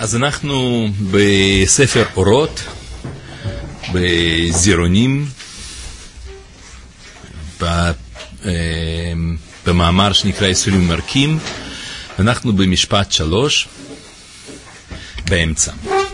אז אנחנו בספר אורות, בזירונים, במאמר שנקרא יסורים ומרקים, אנחנו במשפט 3, באמצע.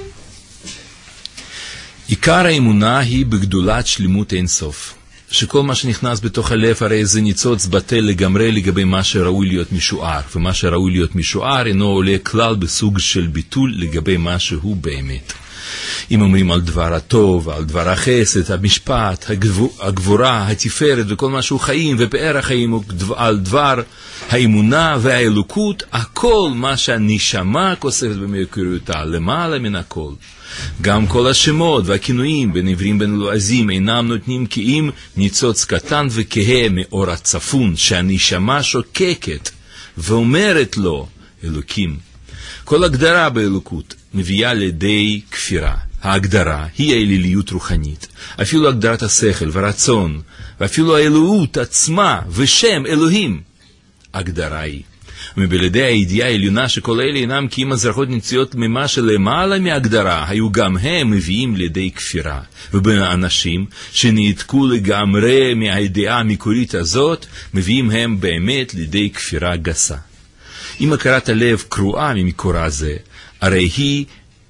עיקר האמונה היא בגדולת שלמות אין סוף. שכל מה שנכנס בתוך הלב הרי זה ניצוץ בטל לגמרי לגבי מה שראוי להיות משוער, ומה שראוי להיות משוער אינו עולה כלל בסוג של ביטול לגבי מה שהוא באמת. אם אומרים על דבר הטוב, על דבר החסד, המשפט, הגבורה, התפארת וכל מה שהוא חיים ופאר החיים, על דבר האמונה והאלוקות, הכל מה שהנשמה כוספת במקוריותה, למעלה מן הכל. גם כל השמות והכינויים בין עברים בין לועזים אינם נותנים כי אם ניצוץ קטן וכהה מאור הצפון שהנשמה שוקקת ואומרת לו אלוקים. כל הגדרה באלוקות מביאה לידי כפירה. ההגדרה היא האליליות רוחנית, אפילו הגדרת השכל ורצון, ואפילו האלוהות עצמה ושם אלוהים. הגדרה היא. ומבלעדי הידיעה העליונה שכל אלה אינם כי אם הזרחות נציאות ממה שלמעלה מהגדרה, היו גם הם מביאים לידי כפירה. ובין האנשים שנעתקו לגמרי מהידיעה המקורית הזאת, מביאים הם באמת לידי כפירה גסה. אם הכרת הלב קרועה ממקורה זה, הרי היא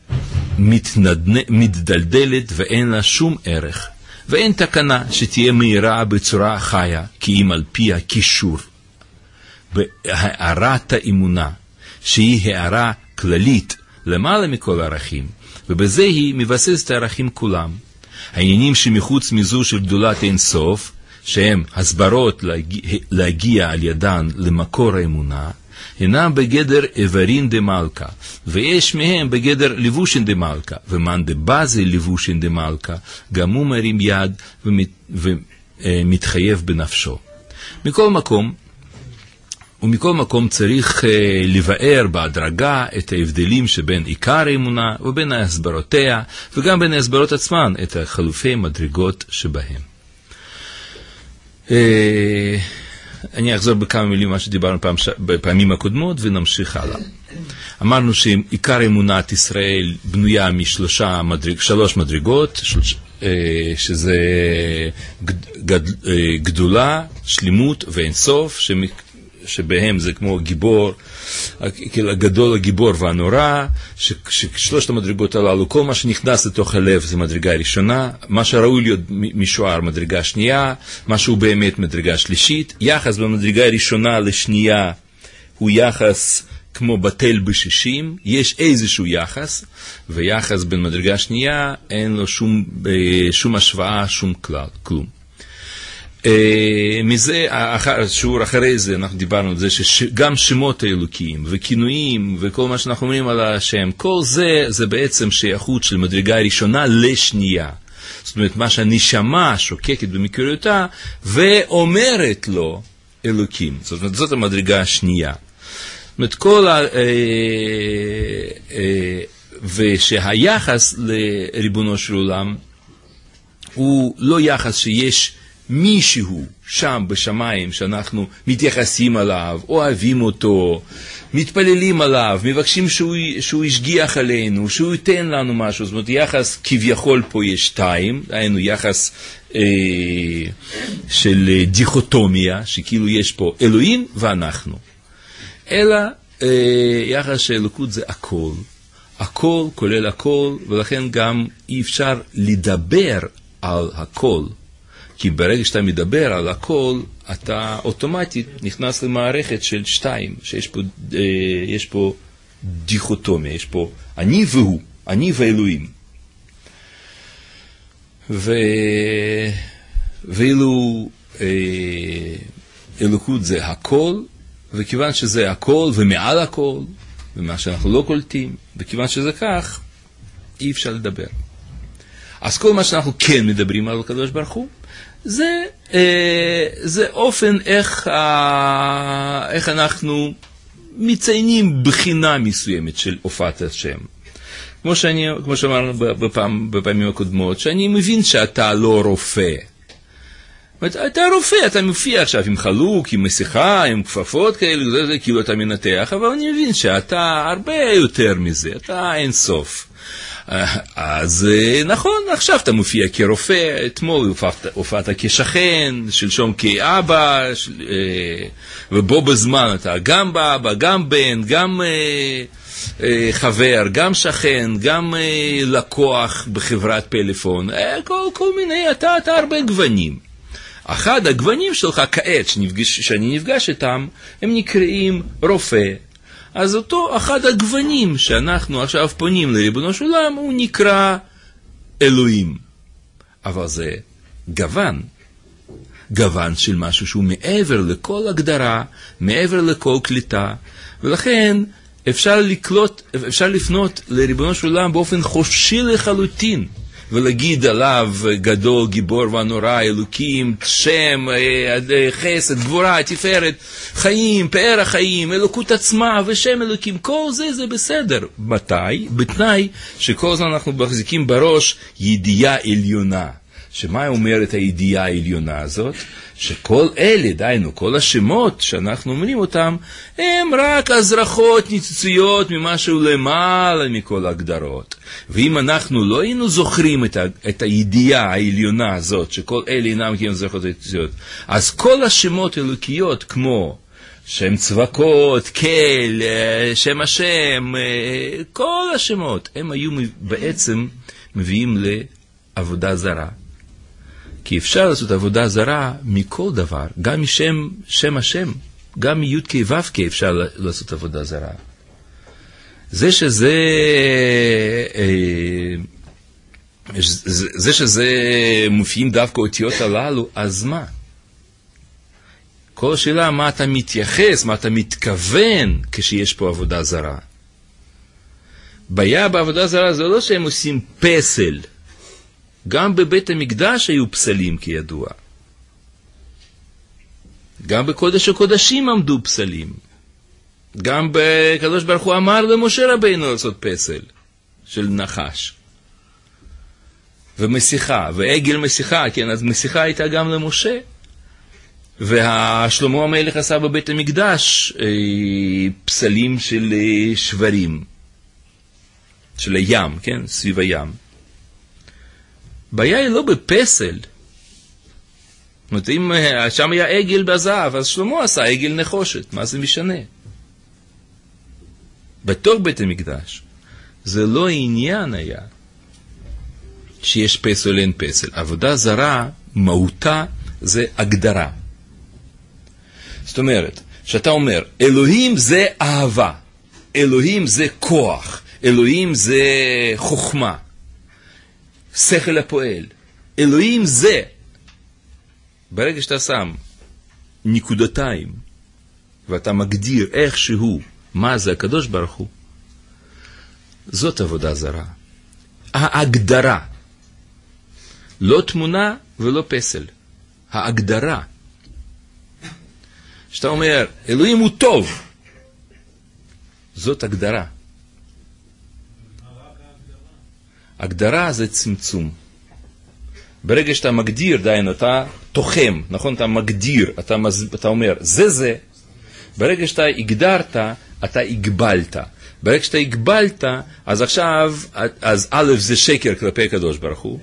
מתדלדלת ואין לה שום ערך, ואין תקנה שתהיה מהירה בצורה חיה, כי אם על פי הקישור. בהערת האמונה, שהיא הערה כללית למעלה מכל הערכים, ובזה היא מבססת הערכים כולם. העניינים שמחוץ מזו של גדולת אין סוף, שהם הסברות להגיע על ידן למקור האמונה, הינם בגדר איברין דמלכה, ויש מהם בגדר לבושין דמלכה, ומאן דבזה לבושין דמלכה, גם הוא מרים יד ומתחייב בנפשו. מכל מקום צריך לבאר בהדרגה את ההבדלים שבין עיקר האמונה ובין הסברותיה, וגם בין הסברות עצמן את החלופי מדרגות שבהם. אני אחזור בכמה מילים מה שדיברנו בפעמים הקודמות ונמשיך הלאה. אמרנו שעיקר אמונת ישראל בנויה משלוש מדרגות, שזה גדולה, שלמות ואינסוף, שבהם זה כמו גיבור, הגדול, הגיבור והנורא, ששלושת המדרגות הללו, כל מה שנכנס לתוך הלב זה מדרגה ראשונה, מה שראוי להיות משוער מדרגה שנייה, מה שהוא באמת מדרגה שלישית. יחס במדרגה הראשונה לשנייה הוא יחס כמו בטל ב-60, יש איזשהו יחס, ויחס בין מדרגה שנייה אין לו שום השוואה, שום כלום. מזה, שיעור אחרי זה אנחנו דיברנו על זה שגם שמות האלוקיים וכינויים וכל מה שאנחנו אומרים על השם, כל זה בעצם שייכות של מדרגה הראשונה לשנייה. זאת אומרת, מה שהנשמה שוקקת במקוריותה ואומרת לו אלוקים. זאת אומרת, זאת המדרגה השנייה. זאת אומרת, ושהיחס לריבונו של עולם הוא לא יחס שיש מישהו שם בשמיים שאנחנו מתייחסים עליו, אוהבים אותו, מתפללים עליו, מבקשים שהוא ישגיח עלינו, שהוא ייתן לנו משהו. זאת אומרת, יחס כביכול פה יש שתיים, היינו יחס של דיכוטומיה, שכאילו יש פה אלוהים ואנחנו. אלא יחס של אלוקות זה הכל. הכל כולל הכל, ולכן גם אי אפשר לדבר על הכל. כי ברגע שאתה מדבר על הכל, אתה אוטומטית נכנס למערכת של שתיים, שיש פה דיכוטומיה, יש פה אני והוא, אני ואלוהים. ואילו אלוקות זה הכל, וכיוון שזה הכל ומעל הכל, ומה שאנחנו לא קולטים, וכיוון שזה כך, אי אפשר לדבר. אז כל מה שאנחנו כן מדברים על הקדוש ברוך הוא, זה אופן איך אנחנו מציינים בחינה מסוימת של הופעת השם. כמו שאמרנו בפעמים הקודמות, שאני מבין שאתה לא רופא, אתה רופא, אתה מופיע עכשיו עם חלוק, עם מסיכה, עם כפפות כאלה, זה כאילו אתה מנתח, אבל אני מבין שאתה הרבה יותר מזה, אתה אין סוף. אז נכון, עכשיו אתה מופיע כרופא, אתמול הופעת כשכן, שלשום כאבא, ובו בזמן אתה גם באבא, גם בן, גם חבר, גם שכן, גם לקוח בחברת פלאפון, כל מיני, אתה הרבה גוונים. אחד הגוונים שלך כעת שאני נפגש איתם, הם נקראים רופא. אז אותו אחד הגוונים שאנחנו עכשיו פונים לריבונו של עולם, הוא נקרא אלוהים. אבל זה גוון. גוון של משהו שהוא מעבר לכל הגדרה, מעבר לכל קליטה, ולכן אפשר לפנות לריבונו של עולם באופן חופשי לחלוטין, ולהגיד עליו גדול, גיבור ונורא, אלוקים, שם, חסד, גבורה, תפארת, חיים, פאר החיים, אלוקות עצמה ושם אלוקים, כל זה זה בסדר. מתי? בתנאי שכל הזמן אנחנו מחזיקים בראש ידיעה עליונה. שמה אומרת הידיעה העליונה הזאת? שכל אלה, דיינו, כל השמות שאנחנו אומרים אותם, הם רק הזרחות ניצוציות ממשהו למעלה מכל הגדרות. ואם אנחנו לא היינו זוכרים את הידיעה העליונה הזאת, שכל אלה אינם כי הם זרחות ניצוציות, אז כל השמות אלוקיות כמו שם צבקות, כל, שם השם, כל השמות, הם היו בעצם מביאים לעבודה זרה. כי אפשר לעשות עבודה זרה מכל דבר, גם משם השם, גם מיוד כו' אפשר לעשות עבודה זרה. זה שזה מופיעים דווקא אותיות הללו, אז מה? כל השאלה מה אתה מתייחס, מה אתה מתכוון כשיש פה עבודה זרה. בעיה בעבודה זרה זה לא שהם עושים פסל, גם בבית המקדש היו פסלים כידוע. גם בקודש הקודשים עמדו פסלים. גם בקדוש ברוך הוא אמר למשה רבינו לעשות פסל של נחש. ומסיכה, ועגל מסיכה, כן, אז מסיכה הייתה גם למשה. והשלמה המלך עשה בבית המקדש פסלים של שברים. של הים, כן, סביב הים. בעיה היא לא בפסל. זאת אומרת, אם שם היה עגל בזהב, אז שלמה עשה עגל נחושת. מה זה משנה? בתוך בית המקדש. זה לא עניין היה שיש פסל אין פסל. עבודה זרה, מהותה, זה הגדרה. זאת אומרת, שאתה אומר, אלוהים זה אהבה. אלוהים זה כוח. אלוהים זה חוכמה. שכל הפועל. אלוהים זה. ברגע שאתה שם נקודתיים, ואתה מגדיר איכשהו מה זה הקדוש ברוך הוא, זאת עבודה זרה. ההגדרה. לא תמונה ולא פסל. ההגדרה. שאתה אומר, אלוהים הוא טוב. זאת הגדרה. הגדרה זה צמצום. ברגע שאתה מגדיר, דיין, אתה תוחם, נכון? אתה מגדיר, אתה אומר, זה. ברגע שאתה הגדרת, אתה הגבלת. ברגע שאתה הגבלת, אז עכשיו, אז א' זה שקר כלפי הקדוש ברוך הוא.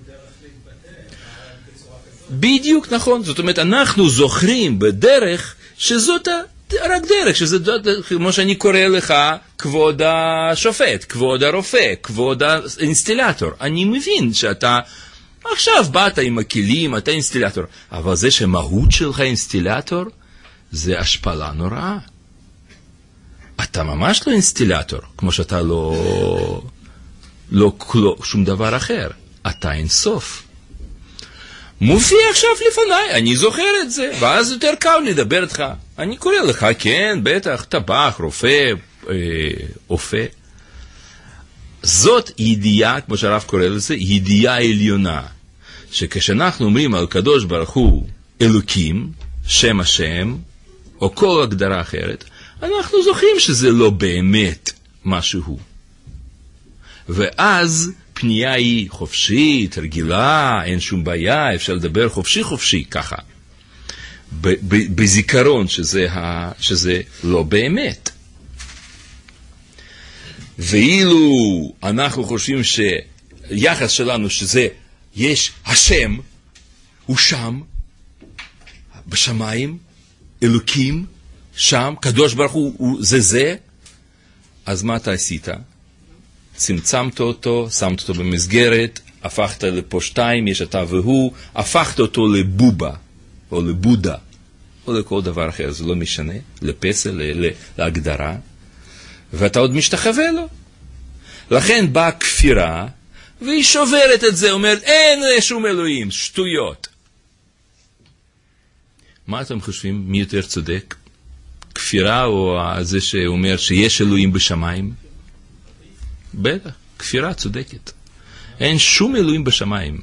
בדיוק, נכון. זאת אומרת, אנחנו זוכרים בדרך שזאת רק דרך, שזה כמו שאני קורא לך, כבוד השופט, כבוד הרופא, כבוד האינסטילטור. אני מבין שאתה עכשיו באת עם הכלים, אתה אינסטילטור. אבל זה שמהות שלך אינסטילטור, זה השפלה נוראה. אתה ממש לא אינסטילטור, כמו שאתה לא שום דבר אחר. אתה אינסוף. מופיע עכשיו לפניי, אני זוכר את זה, ואז יותר קל לדבר איתך. אני קורא לך, כן, בטח, טבח, רופא, אופה. זאת ידיעה, כמו שהרב קורא לזה, ידיעה עליונה. שכשאנחנו אומרים על קדוש ברוך הוא אלוקים, שם השם, או כל הגדרה אחרת, אנחנו זוכרים שזה לא באמת משהו. ואז הפנייה היא חופשית, רגילה, אין שום בעיה, אפשר לדבר חופשי, ככה. בזיכרון שזה לא באמת. ואילו אנחנו חושבים שיחס שלנו שזה, יש השם, הוא שם, בשמיים, אלוקים, שם, קדוש ברוך הוא זה, אז מה אתה עשית? צמצמת אותו, שמת אותו במסגרת, הפכת לפה שתיים, יש אתה והוא, הפכת אותו לבובה, או לבודה, או לכל דבר אחר, זה לא משנה, לפסל, להגדרה, ואתה עוד משתחווה לו. לכן באה כפירה, והיא שוברת את זה, אומרת, אין שום אלוהים, שטויות. מה אתם חושבים? מי יותר צודק? כפירה או זה שאומר שיש אלוהים בשמיים? בטח, כפירה צודקת. אין שום אלוהים בשמיים.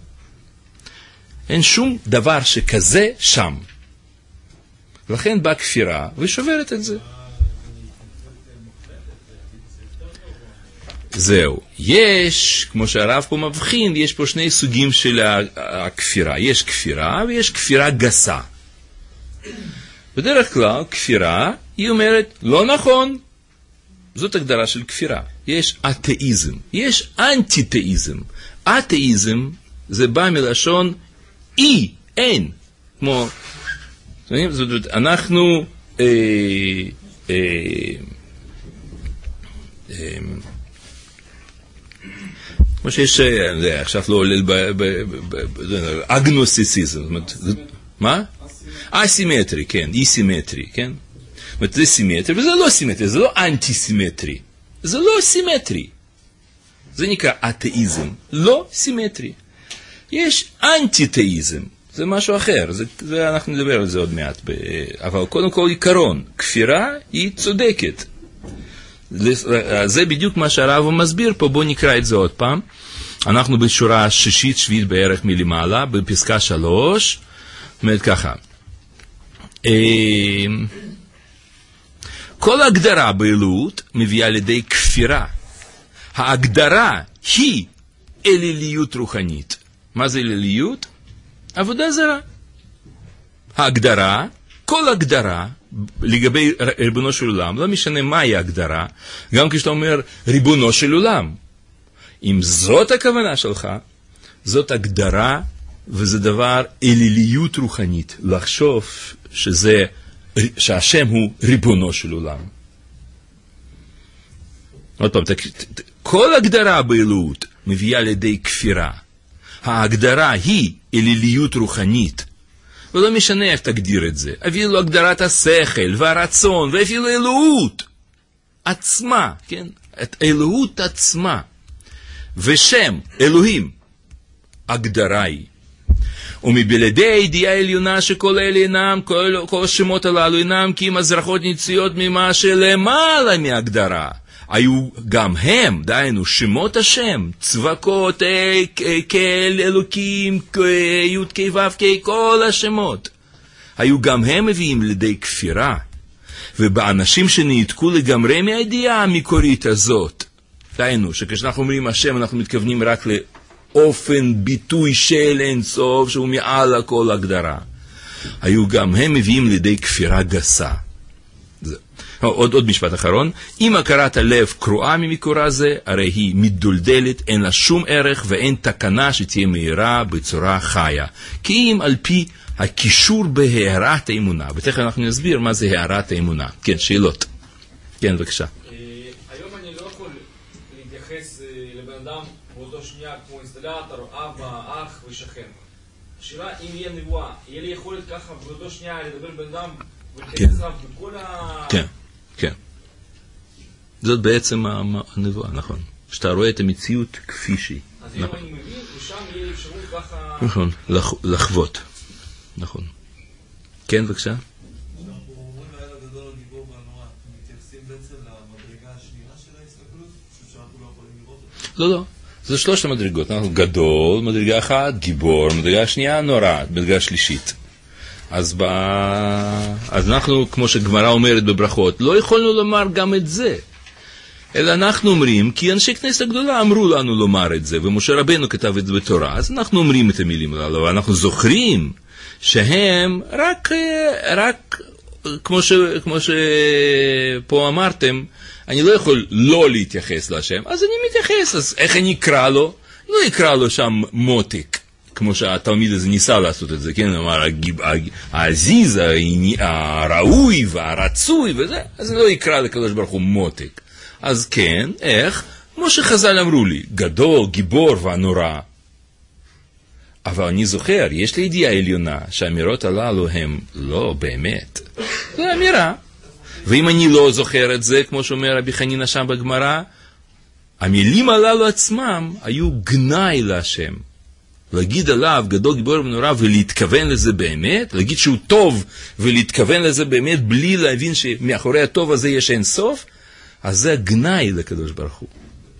אין שום דבר שכזה שם. לכן באה כפירה ושוברת את זה. זהו. יש, כמו שהרב פה מבחין, יש פה שני סוגים של הכפירה. יש כפירה ויש כפירה גסה. בדרך כלל, כפירה, היא אומרת, לא נכון. זאת הגדרה של כפירה. יש אתאיזם, יש אנטי-תאיזם. אתאיזם זה בא מלשון אי, אין. כמו, זאת אומרת, אנחנו כמו שיש, עכשיו לא עולל אגנוסיציזם. מה? אסימטרי, כן, אי-סימטרי, כן? זאת אומרת, זה סימטרי, וזה לא סימטרי, זה לא אנטי-סימטרי. זה לא סימטרי. זה נקרא אתאיזם, לא סימטרי. יש אנטי-תאיזם, זה משהו אחר, זה אנחנו נדבר על זה עוד מעט. אבל קודם כל עיקרון, כפירה היא צודקת. זה בדיוק מה שהרב מסביר פה, בואו נקרא את זה עוד פעם. אנחנו בשורה שישית, שביעית בערך מלמעלה, בפסקה 3, אומרת ככה. כל הגדרה באלוהות מביאה לידי כפירה. ההגדרה היא אליליות רוחנית. מה זה אליליות? עבודה זרה. ההגדרה, כל הגדרה, לגבי ריבונו של עולם, לא משנה מהי ההגדרה, גם כשאתה אומר ריבונו של עולם. אם זאת הכוונה שלך, זאת הגדרה, וזה דבר אליליות רוחנית. לחשוב שהשם הוא ריבונו של עולם. עוד פעם, כל הגדרה באלוהות מביאה לידי כפירה. ההגדרה היא אליליות רוחנית. ולא משנה איך תגדיר את זה. אפילו הגדרת השכל והרצון, ואפילו אלוהות עצמה, כן? את אלוהות עצמה. ושם, אלוהים, הגדרה היא. ומבלעדי הידיעה העליונה שכל אלה אינם, כל השמות הללו אינם, כי אם הזרחות ניציות ממה שלמעלה מהגדרה. היו גם הם, דיינו, שמות השם, צבקות, כל, אלוקים, י' כ' ו' כ', כל השמות. היו גם הם מביאים לידי כפירה. ובאנשים שנעתקו לגמרי מהידיעה המקורית הזאת, דיינו, שכשאנחנו אומרים השם, אנחנו מתכוונים רק לאופן ביטוי של אין סוף, שהוא מעל הכל הגדרה. היו גם הם מביאים לידי כפירה גסה. עוד משפט אחרון. אם הכרת הלב קרועה ממקורה זה, הרי היא מתדולדלת, אין לה שום ערך ואין תקנה שתהיה מהירה בצורה חיה. כי אם על פי הקישור בהערת האמונה, ותכף אנחנו נסביר מה זה הערת האמונה. כן, שאלות. כן, בבקשה. היום אני לא יכול להתייחס לבן אדם באותו שנייה כמו אינסטלטור, אבא, אח ושכן. השאלה אם יהיה נבואה, יהיה לי יכולת ככה באותו שנייה לדבר בן אדם ולהתייחס רב בכל כן. כן. זאת בעצם הנבואה, נכון. שאתה רואה את המציאות כפי שהיא. אז אם אני מבין, ושם יהיה לי אפשרות ככה... נכון, לחוות. נכון. כן, בבקשה. אנחנו אומרים לילה גדול הגיבור והנורא. מתייחסים בעצם למדרגה השנייה של ההסתכלות, שאנחנו לא יכולים לראות אותה? לא. זה שלושת המדרגות. אנחנו גדול, מדרגה אחת, גיבור, מדרגה שנייה, נורא, מדרגה שלישית. אז אנחנו, כמו שגמרא אומרת בברכות, לא יכולנו לומר גם את זה. אלא אנחנו אומרים, כי אנשי כנסת הגדולה אמרו לנו לומר את זה, ומשה רבנו כתב את זה בתורה, אז אנחנו אומרים את המילים הללו, ואנחנו זוכרים שהם רק כמו שפה אמרתם, אני לא יכול לא להתייחס להשם, אז אני מתייחס, אז איך אני אקרא לו? לא אקרא לו שם מותק, כמו שהתלמיד הזה ניסה לעשות את זה, כן? אמר, העזיז, הראוי והרצוי וזה, אז אני לא אקרא לקדוש ברוך הוא מותק. אז כן, איך? כמו שחז"ל אמרו לי, גדול, גיבור והנורא. אבל אני זוכר, יש לי ידיעה עליונה, שהאמירות הללו הם לא באמת. זו אמירה. ואם אני לא זוכר את זה, כמו שאומר רבי חנינא שם בגמרא, המילים הללו עצמם היו גנאי להשם. להגיד עליו גדול גיבור ונורא ולהתכוון לזה באמת, להגיד שהוא טוב ולהתכוון לזה באמת בלי להבין שמאחורי הטוב הזה יש אין סוף, אז זה גנאי לקדוש ברוך הוא.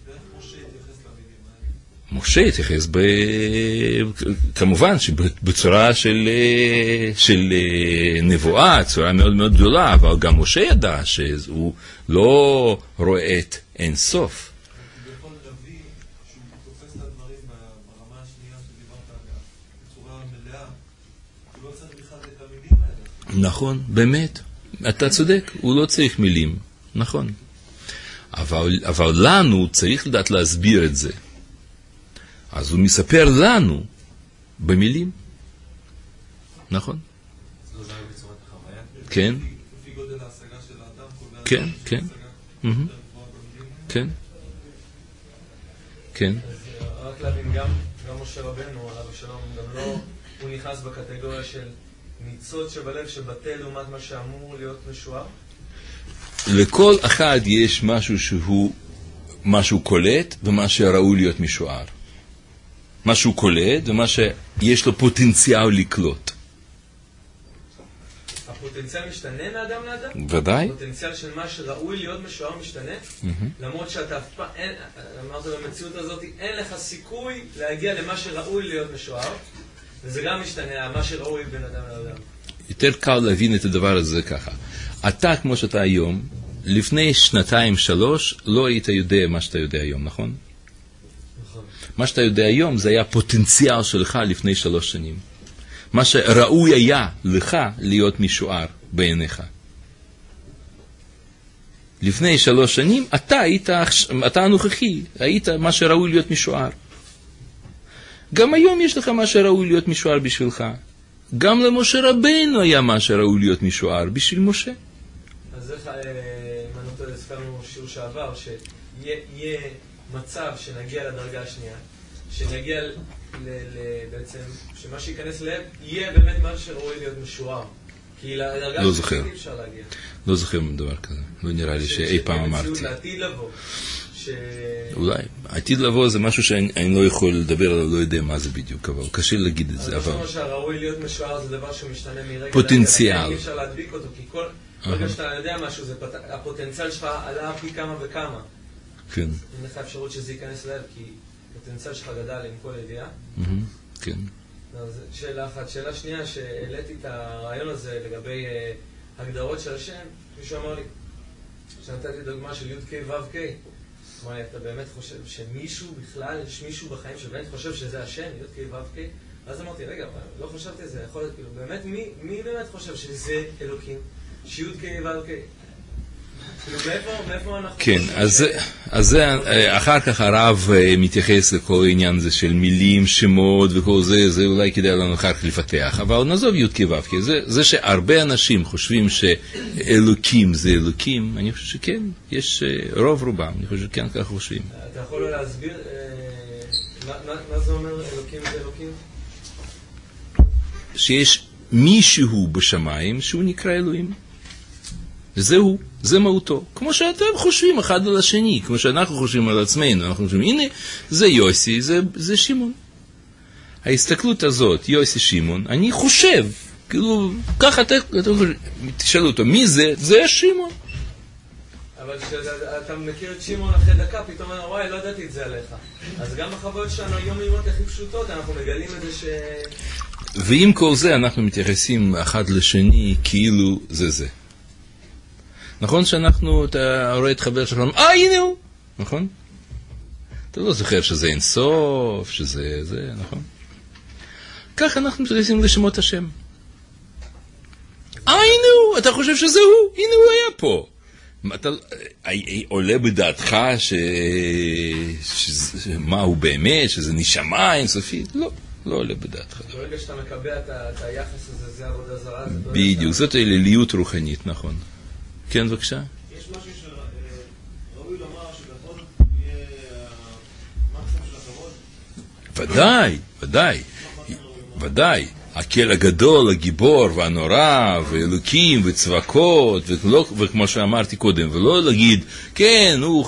משה התייחס כמובן בצורה של נבואה, צורה מאוד מאוד גדולה, אבל גם משה ידע שהוא לא רואה את אין סוף. בכל נביא, שהוא תופס את הדברים ברמה השנייה שדיברת עליה, בצורה מלאה, הוא לא צריך בכלל את המילים האלה. נכון, באמת, אתה צודק, הוא לא צריך מילים, נכון. אבל לנו צריך לדעת להסביר את זה. אז הוא מספר לנו במילים. נכון? זה עוזר בצורת חוויה? כן. לפי גודל ההשגה של האדם, כן, כן. כן. כן. אז רק להבין, גם משה רבנו, עליו השלום, גם לא, הוא נכנס בקטגוריה של ניצוץ שבלב שבטל לעומת מה שאמור להיות משוער? לכל אחד יש משהו קולט ומה שראוי להיות משוער. משהו קולט ומה שיש לו פוטנציאל לקלוט. הפוטנציאל משתנה מאדם לאדם? ודאי. הפוטנציאל של מה שראוי להיות משוער משתנה? למרות שאתה אף פעם, אמרת במציאות הזאת, אין לך סיכוי להגיע למה שראוי להיות משוער, וזה גם משתנה, מה שראוי בין אדם לאדם. יותר קל להבין את הדבר הזה ככה. אתה, כמו שאתה היום, לפני 2-3 לא היית יודע מה שאתה יודע היום, נכון? נכון. מה שאתה יודע היום זה היה פוטנציאל שלך לפני 3 שנים. מה שראוי היה לך להיות משוער בעיניך. לפני 3 שנים אתה הנוכחי, היית מה שראוי להיות משוער. גם היום יש לך מה שראוי להיות משוער בשבילך. גם למשה רבנו היה מה שראוי להיות משוער בשביל משה. אז איך, אם אני נותן לספרנו שיעור שעבר, שיהיה מצב שנגיע לדרגה השנייה, שנגיע בעצם, שמה שייכנס לב, יהיה באמת מה שראוי להיות משוער. כי לדרגה לא השנייה אי אפשר להגיע. לא זוכר דבר כזה. לא נראה לי שאי פעם אמרתי. לעתיד לבוא. אולי. עתיד לבוא זה משהו שאני לא יכול לדבר עליו, לא יודע מה זה בדיוק, אבל קשה להגיד את זה. אבל מה שהראוי להיות משוער זה דבר שמשתנה מרגע. פוטנציאל. אי אפשר להדביק אותו, כי כל רגע שאתה יודע משהו, הפוטנציאל שלך עלה פי כמה וכמה. כן. אין לך אפשרות שזה ייכנס לב, כי הפוטנציאל שלך גדל עם כל ידיעה. כן. שאלה אחת. שאלה שנייה, שהעליתי את הרעיון הזה לגבי הגדרות של השם, מישהו אמר לי, שנתתי דוגמה של י' ק' ו' ק', אמר לי, אתה באמת חושב שמישהו בכלל, יש מישהו בחיים שבאמת חושב שזה השם, י' ק' ו' ק'? אז אמרתי, רגע, לא חשבתי את זה, יכול להיות, כאילו, באמת, מי באמת חושב שזה אלוקים? שי' ק' ו' ק'? מאיפה אנחנו... כן, אז אחר כך הרב מתייחס לכל העניין הזה של מילים, שמות וכל זה, זה אולי כדאי לנו אחר כך לפתח, אבל נעזוב י' כ' ו' כ', זה שהרבה אנשים חושבים שאלוקים זה אלוקים, אני חושב שכן, יש רובם, אני חושב שכן ככה חושבים. אתה יכול להסביר מה זה אומר אלוקים זה אלוקים? שיש מישהו בשמיים שהוא נקרא אלוהים. וזהו, זה מהותו. כמו שאתם חושבים אחד על השני, כמו שאנחנו חושבים על עצמנו, אנחנו חושבים, הנה, זה יוסי, זה שמעון. ההסתכלות הזאת, יוסי שמעון, אני חושב, כאילו, ככה תשאלו אותו, מי זה? זה שמעון. אבל כשאתה מכיר את שמעון אחרי דקה, פתאום אומר, וואי, לא ידעתי את זה עליך. אז גם בחוויות שלנו היומיומיות הכי פשוטות, אנחנו מגלים את זה ועם כל זה אנחנו מתייחסים אחד לשני כאילו זה. נכון שאנחנו, אתה רואה את חבר שלנו, הנה הוא, נכון? אתה לא זוכר שזה אין סוף, שזה זה, נכון? כך אנחנו מתייחסים לשמות השם. הנה הוא, אתה חושב שזה הוא, הנה הוא היה פה. אתה עולה בדעתך מה הוא באמת, שזה נשמה אינסופית? לא, לא עולה בדעתך. ברגע שאתה מקבע את היחס הזה, זה עבודה זרה. בדיוק, זאת אליליות רוחנית, נכון. כן, בבקשה? יש משהו שראוי לומר שבכל יהיה המקסימום של הכבוד? ודאי, ודאי, ודאי. הקהל הגדול, הגיבור והנורא, ואלוקים וצבקות, וכמו שאמרתי קודם, ולא להגיד, כן, הוא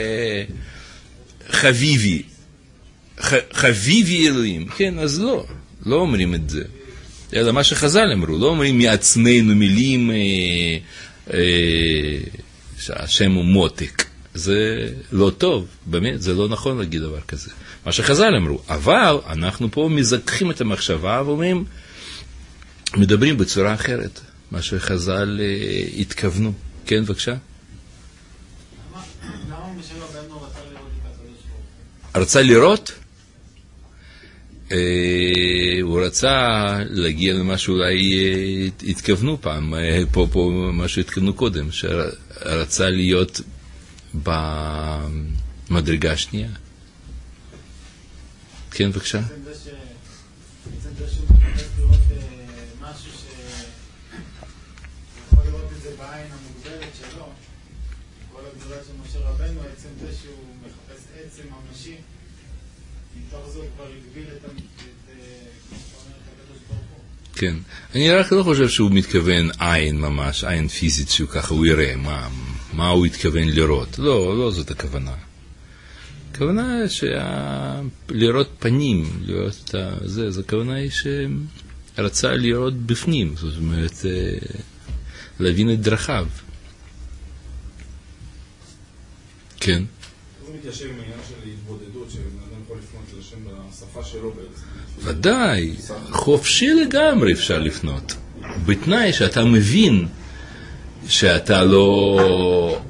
חביבי, חביבי אלוהים, כן, אז לא, לא אומרים את זה. אלא מה שחז"ל אמרו, לא אומרים מעצמנו מילים שהשם הוא מותק. זה לא טוב, באמת, זה לא נכון להגיד דבר כזה. מה שחז"ל אמרו, אבל אנחנו פה מזכחים את המחשבה ואומרים, מדברים בצורה אחרת, מה שחז"ל התכוונו. כן, בבקשה? למה משה רבנו רצה לראות את הקדוש ברוך הוא? רצה לראות? הוא רצה להגיע למה שאולי התכוונו פעם, פה מה שהתכוונו קודם, שרצה להיות במדרגה השנייה. כן, בבקשה. בעצם זה שהוא מחפש לראות משהו יכול לראות את זה בעין המוגבלת שלו, כל הגדולה של משה רבנו, עצם זה שהוא מחפש עצם ממשי, מתוך זה הוא כבר הגביל את הקדוש ברוך הוא. כן. אני רק לא חושב שהוא מתכוון עין ממש, עין פיזית, שהוא ככה הוא יראה מה הוא התכוון לראות. לא זאת הכוונה. הכוונה לראות פנים, לראות זה, זו הכוונה היא שרצה לראות בפנים, זאת אומרת, להבין את דרכיו. כן. זה מתיישב עם העניין של התבודדות, שבן אדם יכול לפנות לשם בשפה שלו בעצם. ודאי, חופשי לגמרי אפשר לפנות. בתנאי שאתה מבין שאתה לא...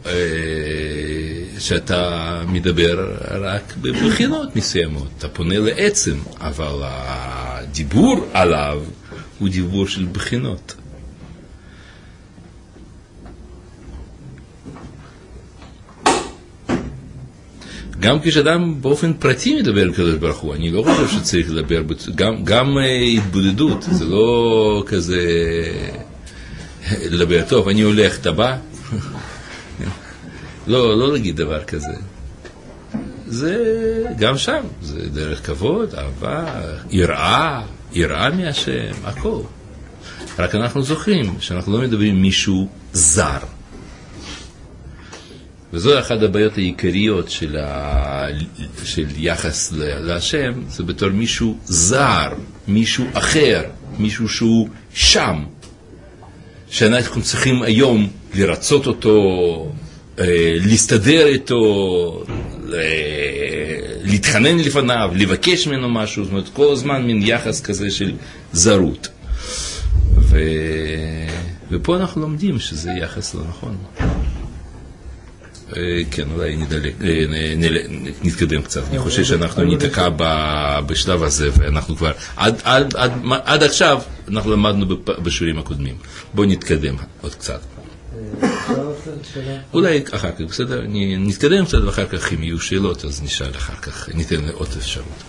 שאתה מדבר רק בבחינות מסוימות, אתה פונה לעצם, אבל הדיבור עליו הוא דיבור של בחינות. גם כשאדם באופן פרטי מדבר על הקדוש ברוך הוא, אני לא חושב שצריך לדבר, גם התבודדות, זה לא כזה לדבר, טוב, אני הולך, אתה בא? לא להגיד דבר כזה. זה גם שם, זה דרך כבוד, אהבה, יראה מהשם, הכל. רק אנחנו זוכרים שאנחנו לא מדברים עם מישהו זר. וזו אחת הבעיות העיקריות של יחס להשם, זה בתור מישהו זר, מישהו אחר, מישהו שהוא שם. שאנחנו צריכים היום לרצות אותו, להסתדר איתו, להתחנן לפניו, לבקש ממנו משהו, זאת אומרת, כל הזמן מין יחס כזה של זרות. ופה אנחנו לומדים שזה יחס לא נכון. כן, אולי נתקדם קצת. אני חושב שאנחנו ניתקע בשלב הזה, ואנחנו כבר, עד עכשיו, אנחנו למדנו בשיעורים הקודמים. בואו נתקדם עוד קצת. אולי אחר כך, בסדר? נתקדם קצת, ואחר כך אם יהיו שאלות, אז נשאל אחר כך, ניתן עוד אפשרות.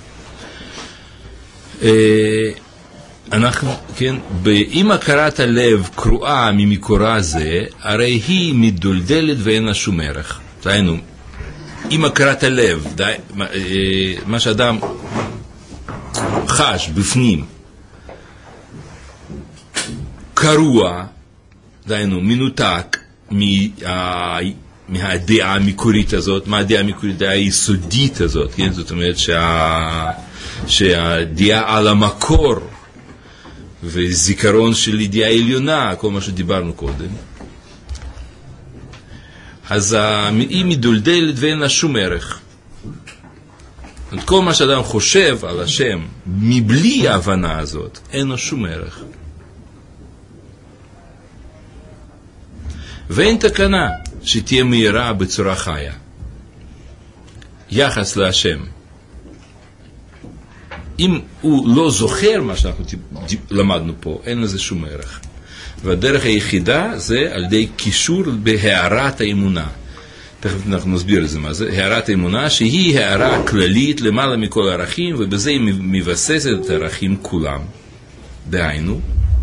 אנחנו, כן, אם הכרת הלב קרועה ממקורה זה, הרי היא מדולדלת ואין שום ערך. דהיינו, אם הכרת הלב, מה שאדם חש בפנים, קרוע, דהיינו, מנותק מהדעה המקורית הזאת, מהדעה המקורית, הדעה היסודית הזאת, כן? זאת אומרת שהדעה על המקור, וזיכרון של ידיעה עליונה, כל מה שדיברנו קודם. אז היא מדולדלת ואין לה שום ערך. כל מה שאדם חושב על השם, מבלי ההבנה הזאת, אין לו שום ערך. ואין תקנה שתהיה מהירה בצורה חיה. יחס להשם. אם הוא לא זוכר מה שאנחנו למדנו פה, אין לזה שום ערך. והדרך היחידה זה על ידי קישור בהערת האמונה. תכף אנחנו נסביר את זה מה זה. הערת האמונה שהיא הערה כללית למעלה מכל הערכים, ובזה היא מבססת את הערכים כולם. דהיינו,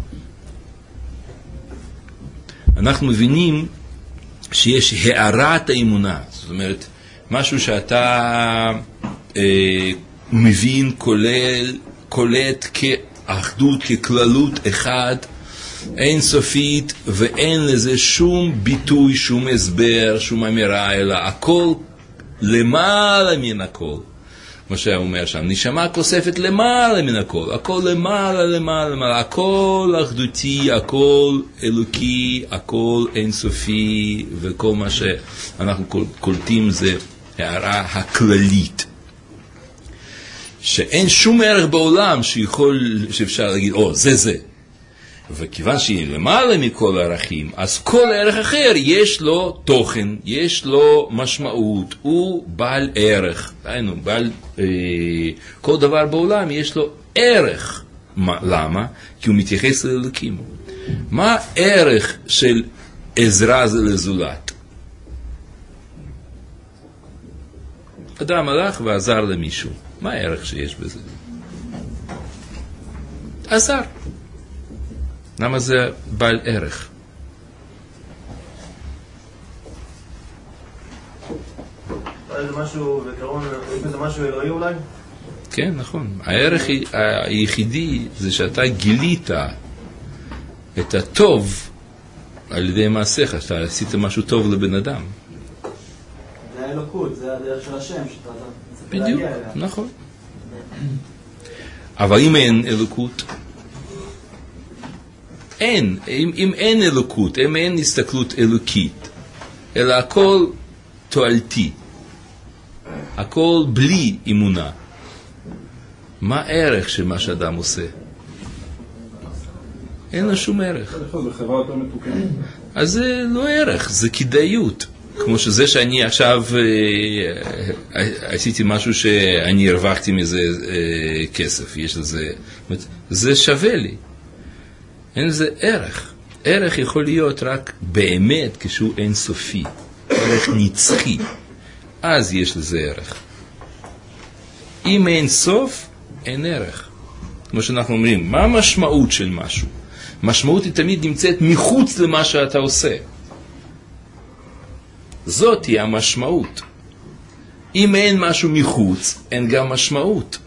אנחנו מבינים שיש הערת האמונה. זאת אומרת, משהו שאתה מבין, קולט כאחדות, ככללות אחד, אין סופית, ואין לזה שום ביטוי, שום הסבר, שום אמירה, אלא הכל למעלה מן הכל. מה שאומר שם, נשמה כוספת למעלה מן הכל, הכל למעלה, הכל אחדותי, הכל אלוקי, הכל אינסופי, וכל מה שאנחנו קולטים זה הערה הכללית. שאין שום ערך בעולם שאפשר להגיד, זה. וכיוון שהיא למעלה מכל הערכים, אז כל ערך אחר יש לו תוכן, יש לו משמעות, הוא בעל ערך. כל דבר בעולם יש לו ערך. למה? כי הוא מתייחס לאלוקים. מה הערך של עזרה זה לזולת? אדם הלך ועזר למישהו. מה הערך שיש בזה? עזר. למה זה בעל ערך? זה משהו אלוהי אולי? כן, נכון. הערך היחידי זה שאתה גילית את הטוב על ידי מעשיך, שאתה עשית משהו טוב לבן אדם. זה האלוקות, זה הדרך של השם שאתה מצפה בדיוק, להגיע אליה. נכון. אבל אם אין אלוקות, אם אין אלוקות, אם אין הסתכלות אלוקית, אלא הכל תועלתי, הכל בלי אמונה, מה הערך של מה שאדם עושה? אין לו שום ערך. בחברה יותר מתוקנת. אז זה לא ערך, זה כדאיות. כמו שזה שאני עכשיו עשיתי משהו שאני הרווחתי מזה כסף, יש לזה, זה שווה לי. אין לזה ערך. ערך יכול להיות רק באמת כשהוא אינסופי, ערך נצחי. אז יש לזה ערך. אם אין סוף, אין ערך. כמו שאנחנו אומרים, מה המשמעות של משהו? משמעות היא תמיד נמצאת מחוץ למה שאתה עושה. זאת היא המשמעות. אם אין משהו מחוץ, אין גם משמעות.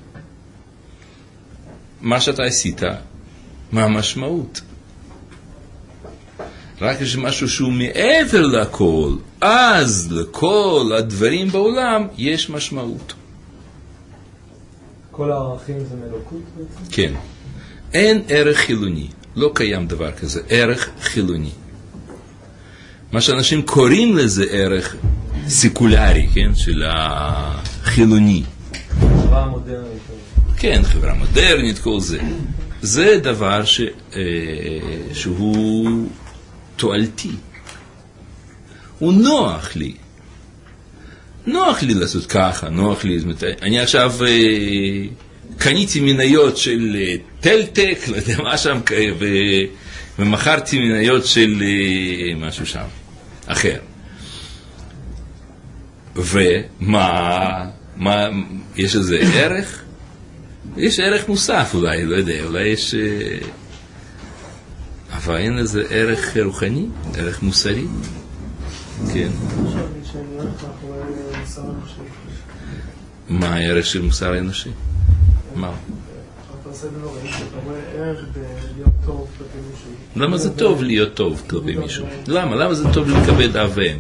מה שאתה עשית, מה המשמעות? רק יש משהו שהוא מעבר לכל, אז לכל הדברים בעולם יש משמעות. כל הערכים זה מלוקות בעצם? כן. אין ערך חילוני. לא קיים דבר כזה. ערך חילוני. מה שאנשים קוראים לזה ערך סיקולרי, כן? של החילוני. חברה מודרנית. כן, חברה מודרנית, כל זה. זה דבר שהוא תועלתי. הוא נוח לי. נוח לי לעשות ככה, נוח לי. אני עכשיו קניתי מניות של טלטק, לא יודע מה שם, ומכרתי מניות של משהו שם, אחר. ומה, יש לזה ערך? יש ערך מוסף אולי, לא יודע, אולי יש... אבל אין לזה ערך רוחני, ערך מוסרי. כן. מה הערך של מוסר האנושי? מה? למה זה טוב להיות טוב כלפי מישהו? למה? למה זה טוב לכבד אב ואם?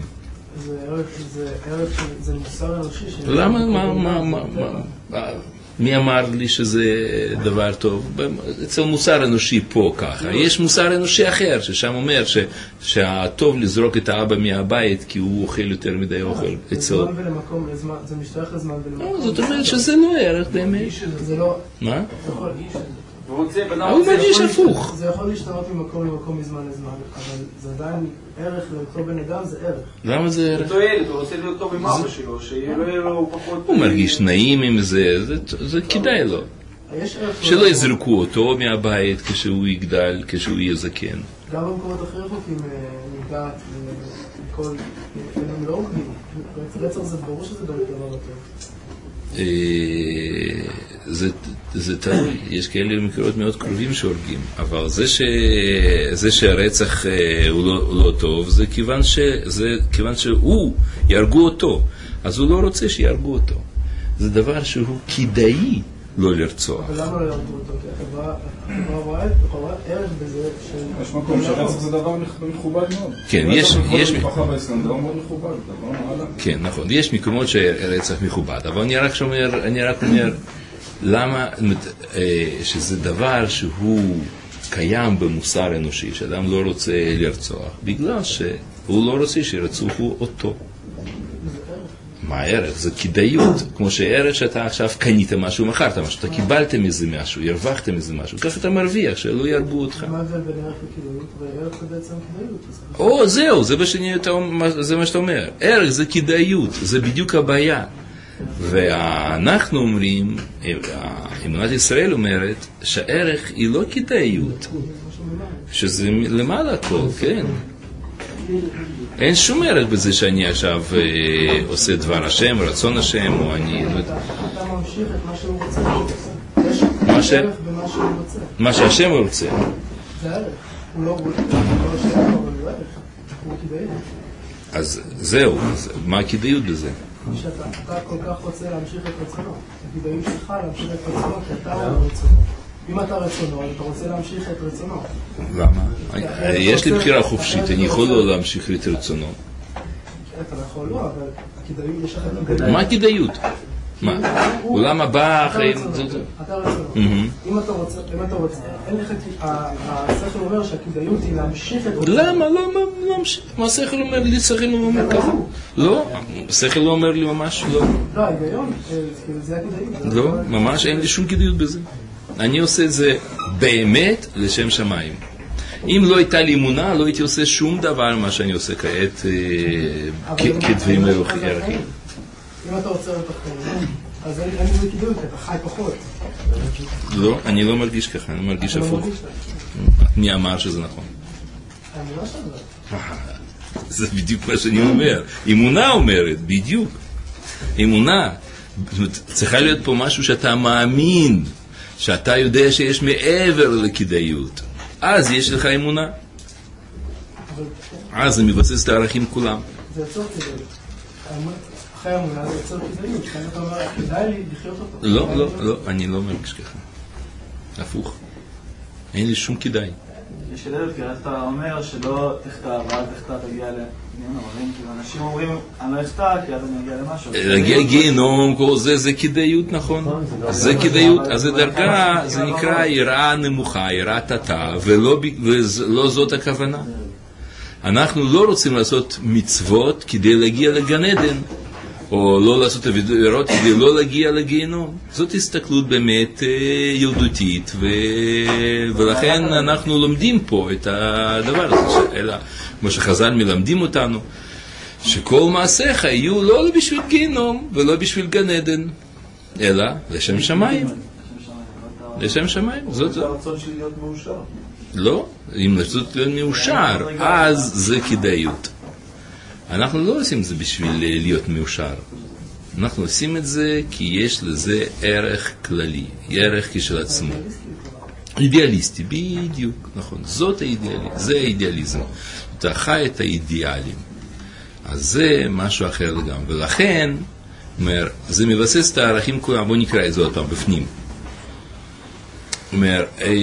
זה מוסר אנושי. למה? מי אמר לי שזה דבר טוב? אצל מוסר אנושי פה ככה. יש מוסר אנושי אחר, ששם אומר שהטוב לזרוק את האבא מהבית, כי הוא אוכל יותר מדי אוכל אצל... זמן ולמקום, זה משתייך לזמן ולמקום. זאת אומרת שזה לא ערך באמת. זה לא... מה? אתה יכול להגיש את הוא מרגיש הפוך. זה יכול להשתנות ממקום למקום מזמן לזמן, אבל זה עדיין ערך לאותו בן אדם, זה ערך. למה זה ערך? אותו ילד, הוא רוצה להיות טוב עם אבא שלו, שיהיה לו פחות... הוא מרגיש נעים עם זה, זה כדאי לו. שלא יזרקו אותו מהבית כשהוא יגדל, כשהוא יהיה זקן. גם במקומות אחרי חוקים נגעת וכל... הם לא עובדים. רצח זה ברור שזה דבר לא טוב. זה תלוי, יש כאלה מקורות מאוד קרובים שהורגים, אבל זה שהרצח הוא לא טוב, זה כיוון שהוא יהרגו אותו, אז הוא לא רוצה שיהרגו אותו. זה דבר שהוא כדאי לא לרצוח. אבל למה לא יהרגו אותו? כי החברה רואה ערך בזה של... יש מקום שרצח זה דבר מכובד מאוד. כן, יש... משפחה באסלאם, דבר מאוד מכובד, דבר נעלה. כן, נכון, יש מקומות שרצח מכובד, אבל אני רק אומר, למה, שזה דבר שהוא קיים במוסר אנושי, שאדם לא רוצה לרצוח, בגלל שהוא לא רוצה שירצחו אותו. מה הערך? זה כדאיות. כמו שערך שאתה עכשיו קנית משהו, מכרת משהו, אתה קיבלת מזה משהו, הרווחת מזה משהו, ככה אתה מרוויח, שלא ירבו אותך. מה זה בין ערך וכדאיות? וערך זה בעצם כדאיות. זהו, זה מה שאתה אומר. ערך זה כדאיות, זה בדיוק הבעיה. ואנחנו אומרים, אמונת ישראל אומרת, שהערך היא לא כדאיות, שזה למעלה הכל, כן. אין שום ערך בזה שאני עכשיו עושה דבר השם, רצון השם, או אני... אתה ממשיך את מה שהוא רוצה. יש ערך במה שהוא רוצה. מה שהשם רוצה. זה ערך. הוא לא רוצה, אבל הוא ערך. הוא כדאיות. אז זהו, מה הכדאיות בזה? שאתה כל כך רוצה להמשיך את רצונו. הכדאיות שלך להמשיך את רצונו, כי אתה הוא רצונו. אם אתה רצונו, אתה רוצה להמשיך את רצונו. למה? יש לי בחירה חופשית, אני יכול לא להמשיך את רצונו. אתה יכול לא, אבל הכדאיות יש לך את הכדאיות. מה הכדאיות? עולם הבא אחרי... אתה רצונו. אם אתה רוצה, אין לך... השכל אומר שהכדאיות היא להמשיך את רצונו. למה? למה להמשיך? מה השכל אומר לי? השכל לא אומר ככה. לא, השכל לא אומר לי ממש לא. לא, ההיגיון, זה הכדאיות. לא, ממש אין לי שום כדאיות בזה. אני עושה את זה באמת לשם שמיים. אם לא הייתה לי אמונה, לא הייתי עושה שום דבר מה שאני עושה כעת כדברים ערכים. אם אתה רוצה את החיים, אז אין לי כדאיות, אתה חי פחות. לא, אני לא מרגיש ככה, אני מרגיש הפוך. מי אמר שזה נכון? אני לא שומע. זה בדיוק מה שאני אומר. אמונה אומרת, בדיוק. אמונה. צריכה להיות פה משהו שאתה מאמין, שאתה יודע שיש מעבר לכדאיות. אז יש לך אמונה. אז זה מבסס את הערכים כולם. זה יצור כדאיות. אחרי אמונה זה יצור כדאיות. אתה אומר, כדאי לי לחיות אותו. לא, אני לא מרגיש ככה. הפוך. אין לי שום כדאי. יש כדאיות, כי אתה אומר שלא תחטא, ואל תחטא תגיע לגיהנום. אנשים אומרים, אני לא אחטא, כי אז אני אגיע למשהו. להגיע גיהנום, כל זה כדאיות, נכון? זה כדאיות, אז זה דרגה, זה נקרא יראה נמוכה, יראה תתה, ולא זאת הכוונה. אנחנו לא רוצים לעשות מצוות כדי להגיע לגן עדן, או לא לעשות עבירות כדי לא להגיע לגיהנום. זאת הסתכלות באמת ילדותית, ולכן אנחנו לומדים פה את הדבר הזה, אלא כמו שחז"ל מלמדים אותנו, שכל מעשיך יהיו לא בשביל גיהנום ולא בשביל גן עדן, אלא לשם שמיים. לשם שמיים, זאת זאת. הרצון שלי להיות מאושר. לא, אם לרצות להיות מאושר, אז זה כדאיות. אנחנו לא עושים את זה בשביל להיות מאושר. אנחנו עושים את זה כי יש לזה ערך כללי, ערך כשל עצמו. אידיאליסטי, בדיוק, נכון. זאת זה האידיאליזם. אתה חי את האידיאלים. אז זה משהו אחר לגמרי. ולכן, אומר, זה מבסס את הערכים כולם. בואו נקרא את זה עוד פעם בפנים. אומר,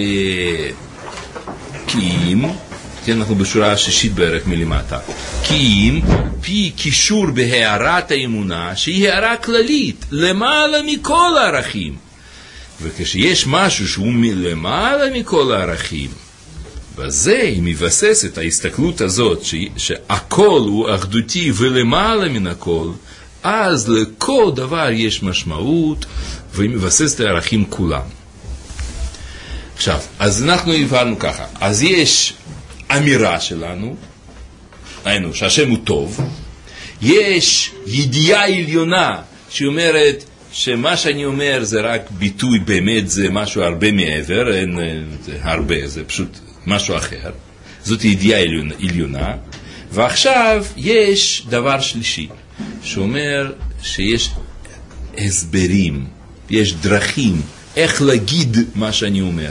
כי אם, כן, אנחנו בשורה השישית בערך מלמטה, כי אם פי קישור בהערת האמונה, שהיא הערה כללית, למעלה מכל הערכים. וכשיש משהו שהוא למעלה מכל הערכים, בזה היא מבססת את ההסתכלות הזאת, שהכל הוא אחדותי ולמעלה מן הכל, אז לכל דבר יש משמעות, והיא מבססת את הערכים כולם. עכשיו, אז אנחנו הבנו ככה, אז יש אמירה שלנו, היינו, שהשם הוא טוב, יש ידיעה עליונה שאומרת שמה שאני אומר זה רק ביטוי, באמת זה משהו הרבה מעבר, אין הרבה, זה פשוט משהו אחר, זאת ידיעה עליונה, ועכשיו יש דבר שלישי, שאומר שיש הסברים, יש דרכים, איך להגיד מה שאני אומר.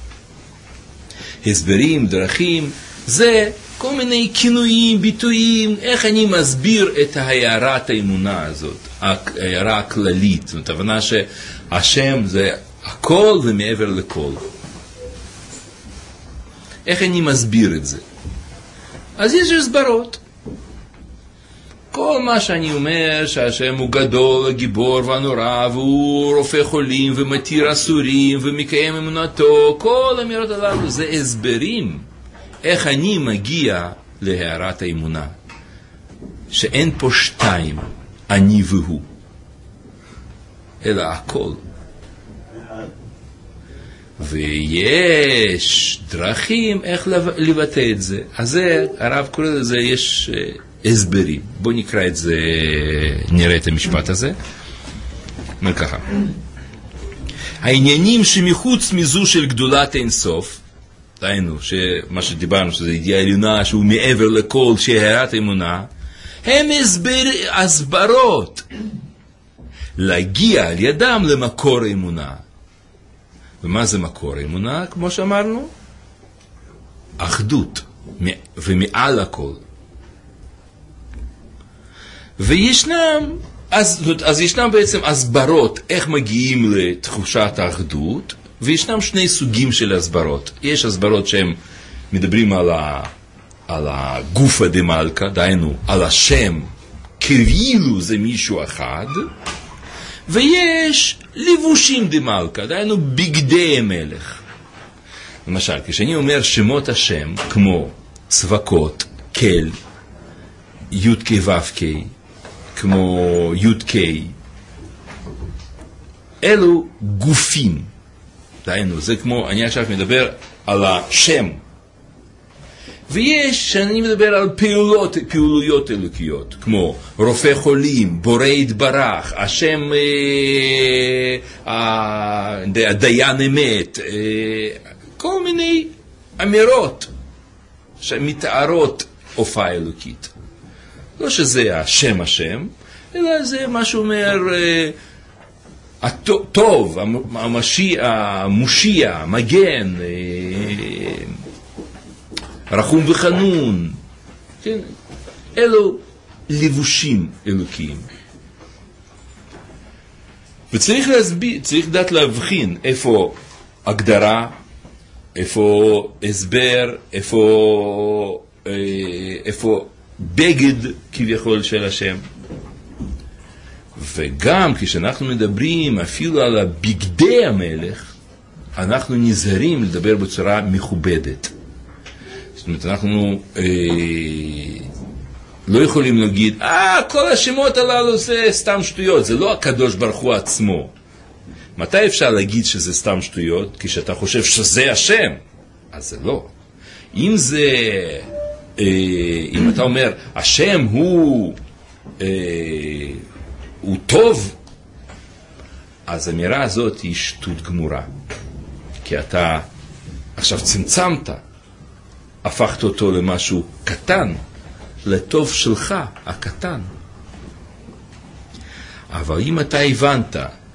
הסברים, דרכים, זה כל מיני כינויים, ביטויים, איך אני מסביר את הערת האמונה הזאת, הערה הכללית, זאת הבנה שהשם זה הכל ומעבר לכל. איך אני מסביר את זה? אז יש הסברות. כל מה שאני אומר שהשם הוא גדול, גיבור ונורא, והוא רופא חולים ומתיר אסורים ומקיים אמונתו, כל האמירות הללו זה הסברים. איך אני מגיע להערת האמונה? שאין פה שתיים, אני והוא, אלא הכל. ויש דרכים איך לבטא את זה. אז זה, הרב קורא לזה, יש הסברים. בואו נקרא את זה, נראה את המשפט הזה. אומר ככה. העניינים שמחוץ מזו של גדולת אין סוף, דיינו, מה שדיברנו, שזה ידיעה עליונה, שהוא מעבר לכל שהערת אמונה, הם הסברות להגיע על ידם למקור האמונה. ומה זה מקור האמונה? כמו שאמרנו, אחדות, ומעל הכל. וישנם, אז ישנם בעצם הסברות איך מגיעים לתחושת האחדות, וישנם שני סוגים של הסברות. יש הסברות שהם מדברים על הגופה דמלכה, דיינו, על השם, כאילו זה מישהו אחד, ויש לבושים דמלכה, דיינו בגדי המלך. למשל, כשאני אומר שמות השם, כמו צבקות, כל, י' ו' כמו י' אלו גופים. דיינו, זה כמו, אני עכשיו מדבר על השם. ויש שאני מדבר על פעולויות אלוקיות, כמו רופא חולים, בורא יתברך, השם הדיין אמת, כל מיני אמירות שמתארות הופעה אלוקית. לא שזה השם, אלא זה מה שאומר הטוב, המושיע, מגן, רחום וחנון, כן? אלו לבושים אלוקיים. וצריך להסביר, צריך לדעת להבחין איפה הגדרה, איפה הסבר, איפה בגד כביכול של השם. וגם כשאנחנו מדברים אפילו על בגדי המלך, אנחנו נזהרים לדבר בצורה מכובדת. זאת אומרת, אנחנו לא יכולים להגיד, כל השמות הללו זה סתם שטויות, זה לא הקדוש ברוך הוא עצמו. מתי אפשר להגיד שזה סתם שטויות? כשאתה חושב שזה השם, אז זה לא. אם זה, אם אתה אומר, השם הוא טוב, אז האמירה הזאת היא שטות גמורה. כי אתה עכשיו צמצמת, הפכת אותו למשהו קטן, לטוב שלך, הקטן. אבל אם אתה הבנת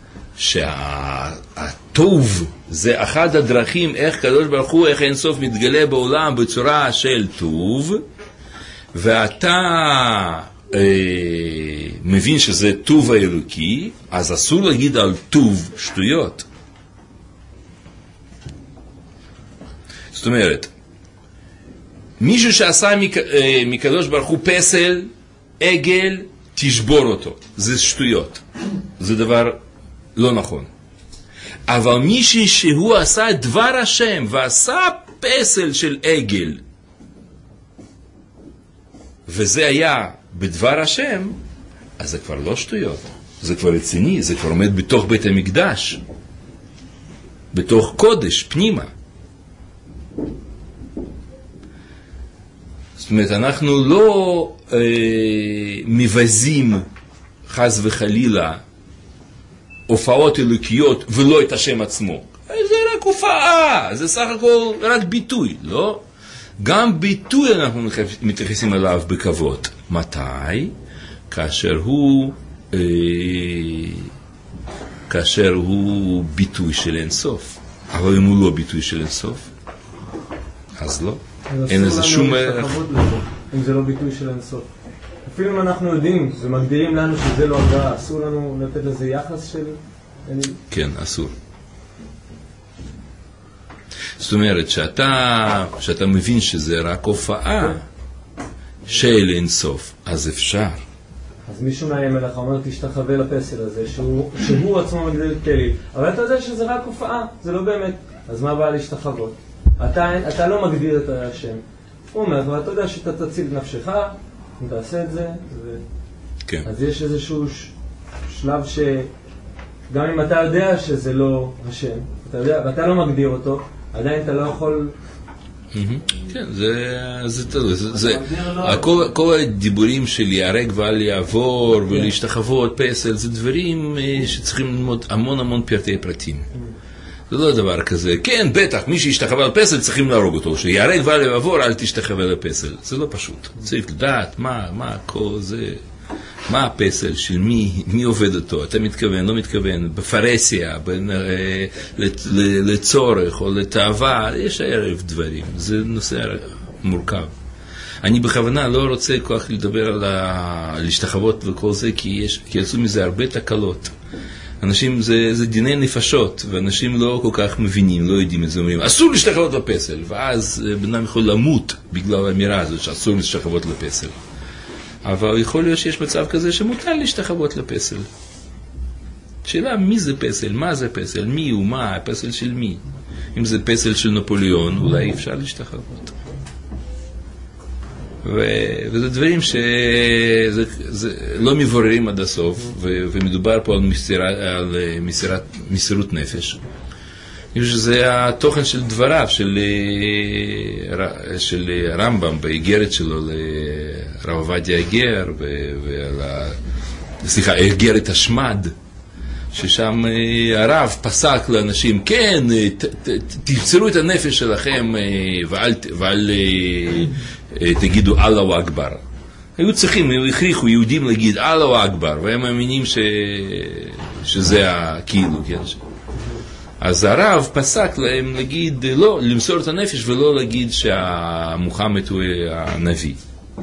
שהטוב זה אחד הדרכים איך קדוש ברוך הוא, איך אין סוף מתגלה בעולם בצורה של טוב, ואתה מבין שזה טוב האלוקי, אז אסור להגיד על טוב שטויות. זאת אומרת, מישהו שעשה מקדוש ברוך הוא פסל, עגל, תשבור אותו. זה שטויות. זה דבר לא נכון. אבל מישהו שהוא עשה דבר השם ועשה פסל של עגל, וזה היה בדבר השם, אז זה כבר לא שטויות. זה כבר רציני, זה כבר עומד בתוך בית המקדש. בתוך קודש, פנימה. זאת אומרת, אנחנו לא מבזים חס וחלילה הופעות אלוקיות ולא את השם עצמו. זה רק הופעה, זה סך הכל רק ביטוי, לא? גם ביטוי אנחנו מתייחסים אליו בכבוד. מתי? כאשר הוא ביטוי של אינסוף. אבל אם הוא לא ביטוי של אינסוף, אז לא. אין לזה שום ערך. אם זה לא ביטוי של אינסוף. אפילו אם אנחנו יודעים ומגדירים לנו שזה לא הגדרה, אסור לנו לתת לזה יחס של... כן, אסור. זאת אומרת, שאתה מבין שזה רק הופעה של אינסוף, אז אפשר. אז מישהו מאיים אליך, אומר, תשתחווה לפסל הזה, שהוא עצמו מגדיר כלים. אבל אתה יודע שזה רק הופעה, זה לא באמת. אז מה בא להשתחוות? אתה לא מגדיר את השם. הוא אומר, אבל אתה יודע שאתה תציל את נפשך, אם תעשה את זה, כן. אז יש איזשהו שלב שגם אם אתה יודע שזה לא השם, אתה יודע, ואתה לא מגדיר אותו, עדיין אתה לא יכול... כן, זה תלוי. כל הדיבורים של ייהרג ואל יעבור ולהשתחוות פסל, זה דברים שצריכים ללמוד המון פרטי פרטים. זה לא דבר כזה. כן, בטח, מי שישתחווה לפסל צריכים להרוג אותו. שיהרג ואל יעבור, אל תשתחווה לפסל. זה לא פשוט. צריך לדעת מה כל זה, מה הפסל של מי עובד אותו. אתה מתכוון, לא מתכוון, בפרסיה, לצורך או לתאווה, יש ערב דברים. זה נושא מורכב. אני בכוונה לא רוצה כל כך לדבר על להשתחוות וכל זה, כי יצאו מזה הרבה תקלות. אנשים, זה דיני נפשות, ואנשים לא כל כך מבינים, לא יודעים את זה, אומרים, אסור להשתחוות לפסל, ואז בן אדם יכול למות בגלל האמירה הזאת, שאסור להשתחוות לפסל. אבל יכול להיות שיש מצב כזה שמותר להשתחוות לפסל. שאלה, מי זה פסל? מה זה פסל? מי הוא? מה? הפסל של מי? אם זה פסל של נפוליאון, אולי אפשר להשתחוות. וזה דברים לא מבוררים עד הסוף, ומדובר פה על מסירות נפש. אני חושב שזה התוכן של דבריו, של הרמב"ם, באיגרת שלו לרב עובדיה הגר, סליחה, איגרת השמד, ששם הרב פסק לאנשים, כן, תמסרו את הנפש שלכם, ואל תגידו אללהו אכבר. היו צריכים, הכריחו יהודים להגיד אללהו אכבר, והם מאמינים שזה הכאילו, כן? אז הרב פסק להם להגיד, לא, למסור את הנפש ולא להגיד שהמוחמד הוא הנביא.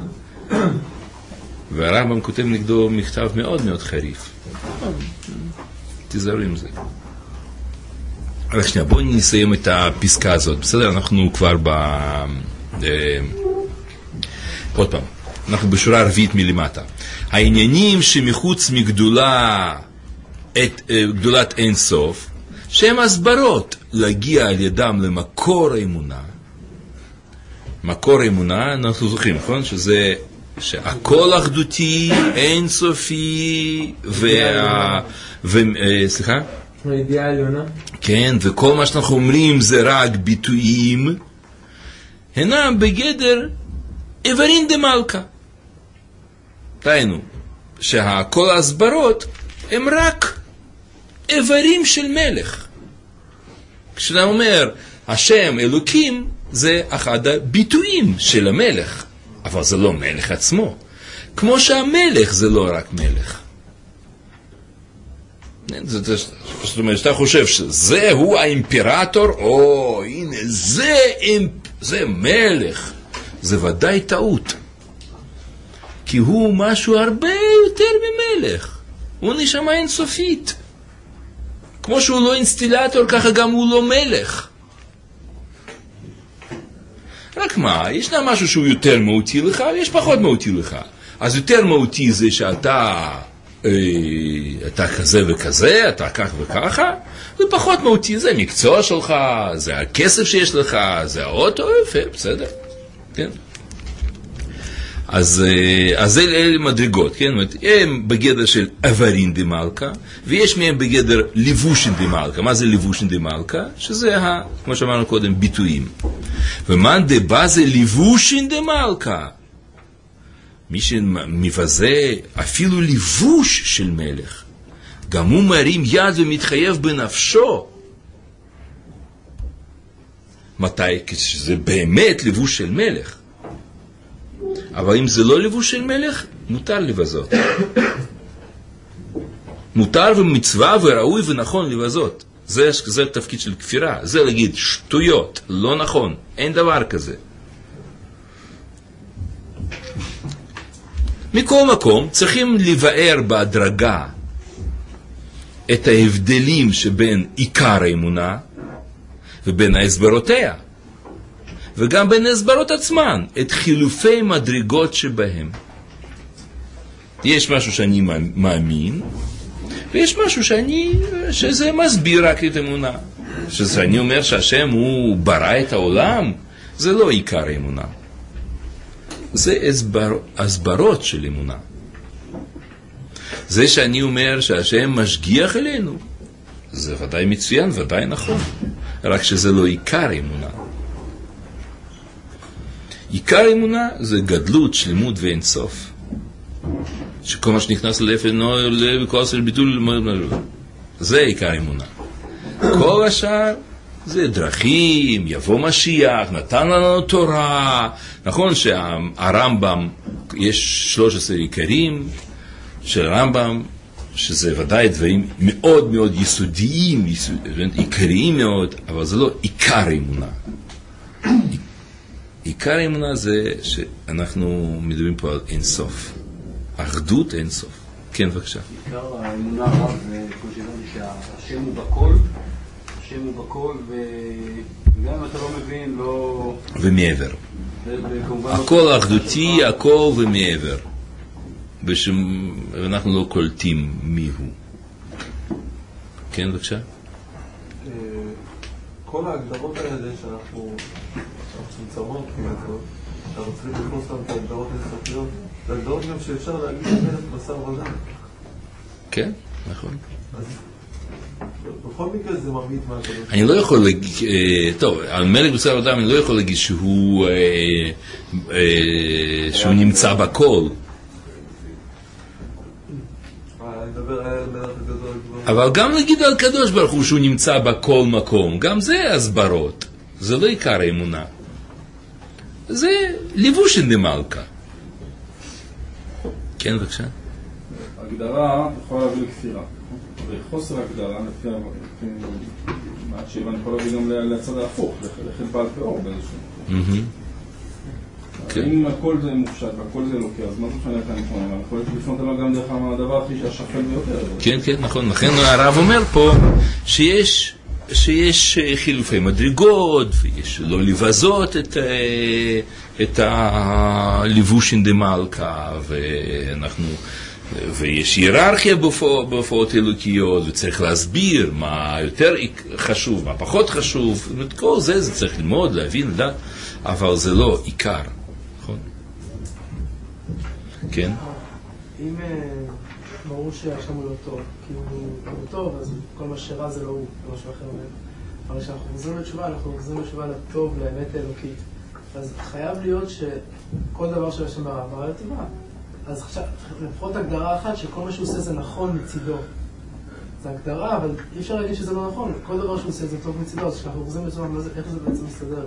והרמב"ם כותב נגדו מכתב מאוד מאוד חריף. תיזהרו עם זה. רק שנייה, בואו נסיים את הפסקה הזאת. בסדר, אנחנו כבר עוד פעם, אנחנו בשורה הרביעית מלמטה. העניינים שמחוץ גדולת אין סוף, שהם הסברות להגיע על ידם למקור האמונה. מקור האמונה, אנחנו זוכרים, נכון? שזה שהכל אחדותי, אין סופי, סליחה? הידיעה העליונה. כן, וכל מה שאנחנו אומרים זה רק ביטויים, הינם בגדר איברין דמלכה. תראינו, שכל ההסברות הם רק איברים של מלך. כשאתה אומר, השם אלוקים, זה אחד הביטויים של המלך. אבל זה לא מלך עצמו. כמו שהמלך זה לא רק מלך. זאת אומרת, שאתה חושב שזה הוא האימפרטור, או הנה, זה מלך. זה ודאי טעות. כי הוא משהו הרבה יותר ממלך. הוא נשמה אינסופית. כמו שהוא לא אינסטילטור, ככה גם הוא לא מלך. רק מה, ישנה משהו שהוא יותר מהותי לך, ויש פחות מהותי לך. אז יותר מהותי זה שאתה כזה וכזה, אתה כך וככה, ופחות מהותי זה מקצוע שלך, זה הכסף שיש לך, זה האוטו, יפה, בסדר. כן. אז אלה מדרגות, כן? הם בגדר של אברין דמלכה, ויש מהם בגדר לבושין דמלכה. מה זה לבושין דמלכה? שזה, כמו שאמרנו קודם, ביטויים. ומאן דבא זה לבושין דמלכה. מי שמבזה אפילו לבוש של מלך, גם הוא מרים יד ומתחייב בנפשו. מתי? כשזה באמת לבוש של מלך. אבל אם זה לא לבוש של מלך, מותר לבזות. מותר ומצווה וראוי ונכון לבזות. זה תפקיד של כפירה. זה להגיד שטויות, לא נכון, אין דבר כזה. מכל מקום צריכים לבאר בהדרגה את ההבדלים שבין עיקר האמונה ובין ההסברותיה, וגם בין ההסברות עצמן, את חילופי מדרגות שבהם. יש משהו שאני מאמין, ויש משהו שזה מסביר רק את אמונה. שאני אומר שהשם הוא ברא את העולם, זה לא עיקר האמונה. זה הסברות של אמונה. זה שאני אומר שהשם משגיח אלינו, זה ודאי מצוין, ודאי נכון. רק שזה לא עיקר האמונה. עיקר האמונה זה גדלות, שלמות ואין סוף. שכל מה שנכנס ללב אינו עולה בכוח של ביטול, זה עיקר האמונה. כל השאר זה דרכים, יבוא משיח, נתן לנו תורה. נכון שהרמב"ם, יש 13 עיקרים של הרמב"ם, שזה ודאי דברים מאוד מאוד יסודיים, עיקריים מאוד, אבל זה לא עיקר האמונה. עיקר האמונה זה שאנחנו מדברים פה על אין סוף. אחדות אין סוף. כן, בבקשה. עיקר האמונה הרב זה כמו שהבנתי שהשם הוא בכל, השם הוא בכל, וגם אם אתה לא מבין, לא... ומעבר. הכל אחדותי, הכל ומעבר. ואנחנו לא קולטים מיהו. כן, בבקשה? כל ההגדרות האלה שאנחנו צמצמות כמעט, אתה רוצה לקנוס אותם את ההגדרות האלה, זה הגדרות גם שאפשר להגיד מלך בשר ודם. כן, נכון. בכל מקרה זה מרבית מהקדוש. אני לא יכול להגיד, טוב, על מלך בשר ודם אני לא יכול להגיד שהוא נמצא בכל. אבל גם להגיד על קדוש ברוך הוא שהוא נמצא בכל מקום, גם זה הסברות. זה לא עיקר האמונה. זה לבושין דמלכה. כן, בבקשה. הגדרה יכולה להביא לכפירה. וחוסר הגדרה, לפי מה שהבן יכול להביא גם לצד ההפוך, לחלפת פאור באיזשהו. אם הכל זה מופשט והכל זה לוקח, אז מה זה משנה כאן לפעמים? אבל יכול להיות לפנות עליו גם דרך הדבר הכי השפל ביותר. כן, כן, נכון. לכן הרב אומר פה שיש חילופי מדרגות, ויש לא לבזות את הלבושין דמלכה, ויש היררכיה בהופעות אלוקיות, וצריך להסביר מה יותר חשוב, מה פחות חשוב. כל זה צריך ללמוד, להבין, לדעת, אבל זה לא עיקר. נכון? כן? אם ברור שהשם הוא לא טוב, כי הוא לא טוב, אז כל מה שרע זה לא הוא, זה משהו אחר. אבל כשאנחנו חוזרים לתשובה, אנחנו חוזרים לתשובה לטוב, לאמת האלוקית. אז חייב להיות שכל דבר של השם ברא לטבעה. אז עכשיו, לפחות הגדרה אחת שכל מה שהוא עושה זה נכון מצידו. זה הגדרה, אבל אי אפשר להגיד שזה לא נכון. כל דבר שהוא עושה זה טוב מצידו, אז כשאנחנו חוזרים לתשובה, איך זה בעצם מסתדר?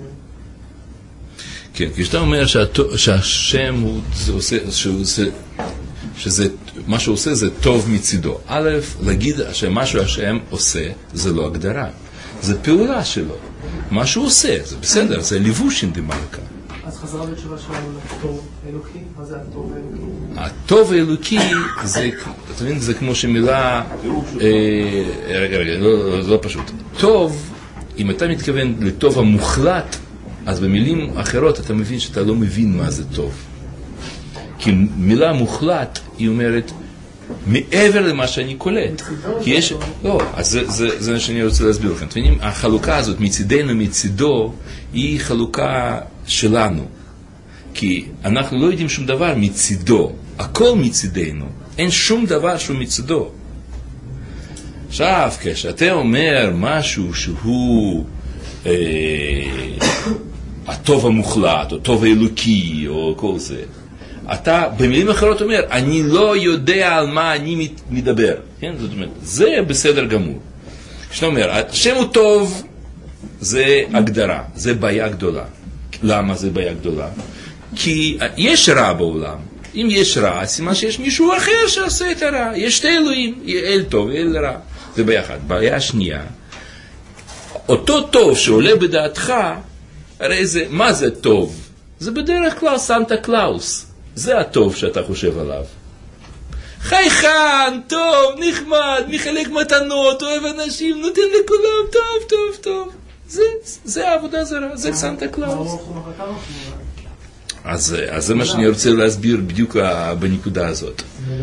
כן, כשאתה אומר שהשם הוא עושה, מה שהוא עושה זה טוב מצידו. א', להגיד שמה שהשם עושה זה לא הגדרה, זה פעולה שלו. מה שהוא עושה, זה בסדר, זה לבושין דמלכה. אז חזרה בתשובה שלנו לטוב אלוקי, מה זה הטוב האלוקי? הטוב האלוקי זה, אתה מבין, זה כמו שמילה, רגע, לא פשוט. טוב, אם אתה מתכוון לטוב המוחלט, אז במילים אחרות אתה מבין שאתה לא מבין מה זה טוב. כי מילה מוחלט היא אומרת מעבר למה שאני קולט. כי יש, לא, אז זה מה שאני רוצה להסביר לכם. אתם מבינים, החלוקה הזאת מצידנו מצידו היא חלוקה שלנו. כי אנחנו לא יודעים שום דבר מצידו, הכל מצידנו, אין שום דבר שהוא מצידו. עכשיו, כשאתה אומר משהו שהוא הטוב המוחלט, או טוב האלוקי, או כל זה, אתה במילים אחרות אומר, אני לא יודע על מה אני מדבר. כן? זאת אומרת, זה בסדר גמור. כשאתה אומר, השם הוא טוב, זה הגדרה, זה בעיה גדולה. למה זה בעיה גדולה? כי יש רע בעולם. אם יש רע, סימן שיש מישהו אחר שעושה את הרע. יש שתי אלוהים, אל טוב ואל רע. זה בעיה אחת. בעיה שנייה, אותו טוב שעולה בדעתך, הרי זה, מה זה טוב? זה בדרך כלל סנטה קלאוס. זה הטוב שאתה חושב עליו. חייכן, טוב, נחמד, מחלק מתנות, אוהב אנשים, נותן לכולם, טוב, טוב, טוב. זה העבודה זרה, זה סנטה קלאוס. אז זה מה שאני רוצה להסביר בדיוק בנקודה הזאת.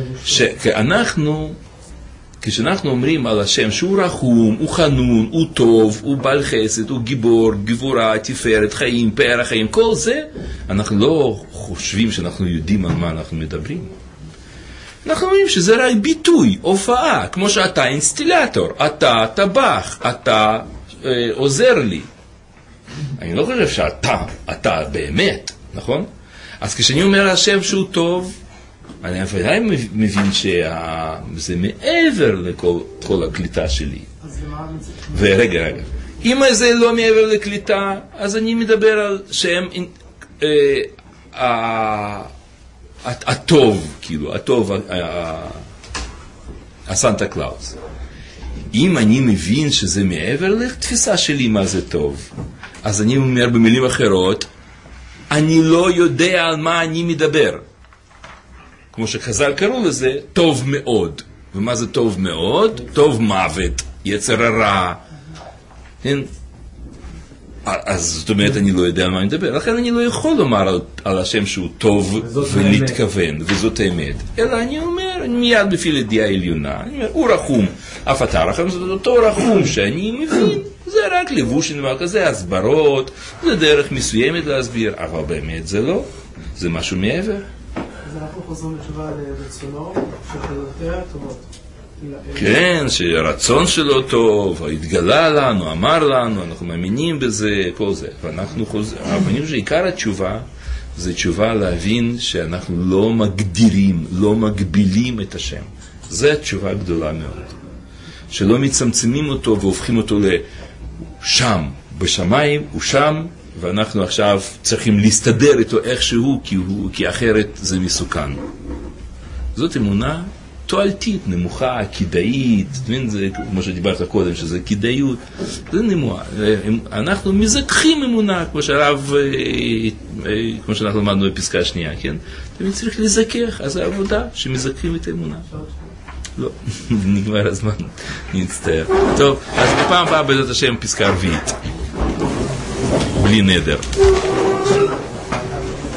כשאנחנו אומרים על השם שהוא רחום, הוא חנון, הוא טוב, הוא בעל חסד, הוא גיבור, גבורה, תפארת, חיים, פאר החיים, כל זה, אנחנו לא חושבים שאנחנו יודעים על מה אנחנו מדברים. אנחנו אומרים שזה רק ביטוי, הופעה, כמו שאתה אינסטילטור, אתה טבח, אתה עוזר לי. אני לא חושב שאתה באמת, נכון? אז כשאני אומר על השם שהוא טוב, אני אפילו מבין שזה מעבר לכל הקליטה שלי. ורגע, אם זה לא מעבר לקליטה, אז אני מדבר על שם הטוב, כאילו, הטוב, הסנטה קלאוס. אם אני מבין שזה מעבר לתפיסה שלי מה זה טוב, אז אני אומר במילים אחרות, אני לא יודע על מה אני מדבר. כמו שחז"ל קראו לזה, טוב מאוד. ומה זה טוב מאוד? טוב מוות, יצר הרע. אז זאת אומרת, אני לא יודע על מה אני מדבר. לכן אני לא יכול לומר על השם שהוא טוב ולהתכוון, וזאת האמת. אלא אני אומר, אני מיד מפעיל ידיעה עליונה. אני אומר, הוא רחום. אף אתה רחום, זאת אותו רחום שאני מבין. זה רק לבוש נאמר כזה, הסברות, זה דרך מסוימת להסביר, אבל באמת זה לא. זה משהו מעבר. אז אנחנו חוזרים לתשובה לרצונו, שחלותיה טובות. כן, שהרצון שלו טוב, התגלה לנו, אמר לנו, אנחנו מאמינים בזה, כל זה. ואנחנו חוזרים, אבל אני חושב שעיקר התשובה, זה תשובה להבין שאנחנו לא מגדירים, לא מגבילים את השם. זו תשובה גדולה מאוד. שלא מצמצמים אותו והופכים אותו לשם, בשמיים, הוא שם, ואנחנו עכשיו צריכים להסתדר איתו איכשהו, כי אחרת זה מסוכן. זאת אמונה תועלתית, נמוכה, כדאית, זה כמו שדיברת קודם, שזה כדאיות, זה נמוכה. אנחנו מזכחים אמונה, כמו שאנחנו למדנו בפסקה השנייה, כן? תמיד צריך לזכח, אז זה עבודה שמזכחים את האמונה. לא, נגמר הזמן, נצטער. טוב, אז בפעם הבאה בעזרת השם פסקה רביעית. בלי נדר.